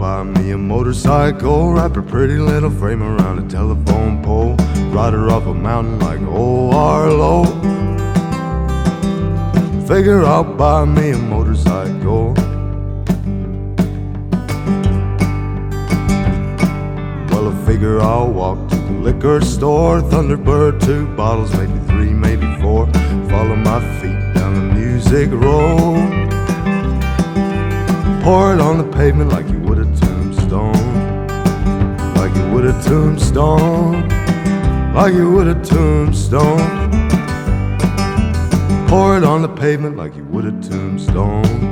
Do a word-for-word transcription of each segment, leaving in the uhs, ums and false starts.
buy me a motorcycle, wrap a pretty little frame around a telephone pole, ride her up a mountain like old Arlo. Figure I'll buy me a motorcycle. Well, I figure I'll walk to the liquor store, Thunderbird, two bottles, maybe three, maybe four, follow my feet down the music road, pour it on the pavement like you would a tombstone, like you would a tombstone, like you would a tombstone. Pour it on the pavement like you would a tombstone.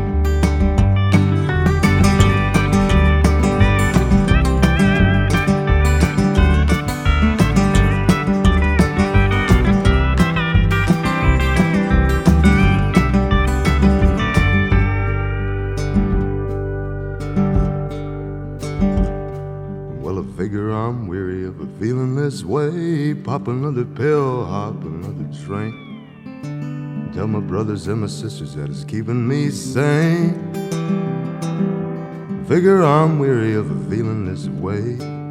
Well, I figure I'm weary of it feeling this way. Pop another pill, hop another drink, tell my brothers and my sisters that it's keeping me sane. Figure I'm weary of it feeling this way.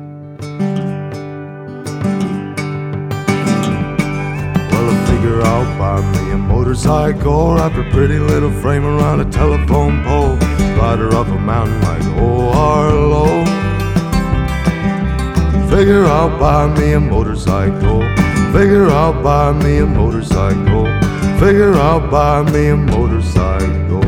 Well, I figure I'll buy me a motorcycle, wrap a pretty little frame around a telephone pole, ride her up a mountain like old Arlo. Figure I'll buy me a motorcycle. Figure I'll buy me a motorcycle. Figure I'll buy me a motorcycle.